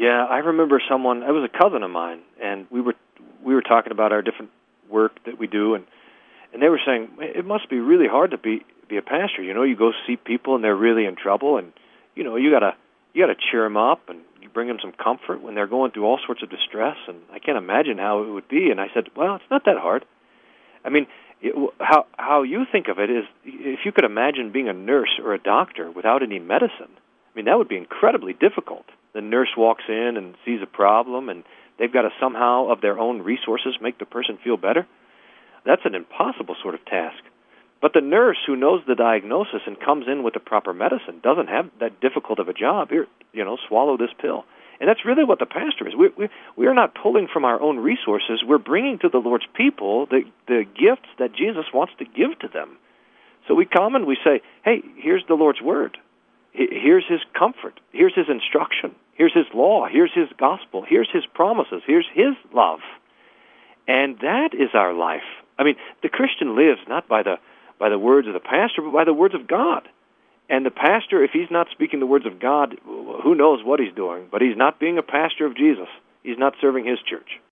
Yeah, I remember someone. It was a cousin of mine, and we were talking about our different work that we do, and they were saying it must be really hard to be a pastor. You know, you go see people and they're really in trouble, and you know you gotta cheer them up and you bring them some comfort when they're going through all sorts of distress. And I can't imagine how it would be. And I said, well, it's not that hard. I mean, how you think of it is, if you could imagine being a nurse or a doctor without any medicine, I mean, that would be incredibly difficult. The nurse walks in and sees a problem, and they've got to somehow, of their own resources, make the person feel better. That's an impossible sort of task. But the nurse who knows the diagnosis and comes in with the proper medicine doesn't have that difficult of a job. Here, swallow this pill. And that's really what the pastor is. We are not pulling from our own resources. We're bringing to the Lord's people the gifts that Jesus wants to give to them. So we come and we say, hey, here's the Lord's word. Here's his comfort. Here's his instruction. Here's his law. Here's his gospel. Here's his promises. Here's his love. And that is our life. I mean, the Christian lives not by the words of the pastor, but by the words of God. And the pastor, if he's not speaking the words of God, who knows what he's doing? But he's not being a pastor of Jesus. He's not serving his church.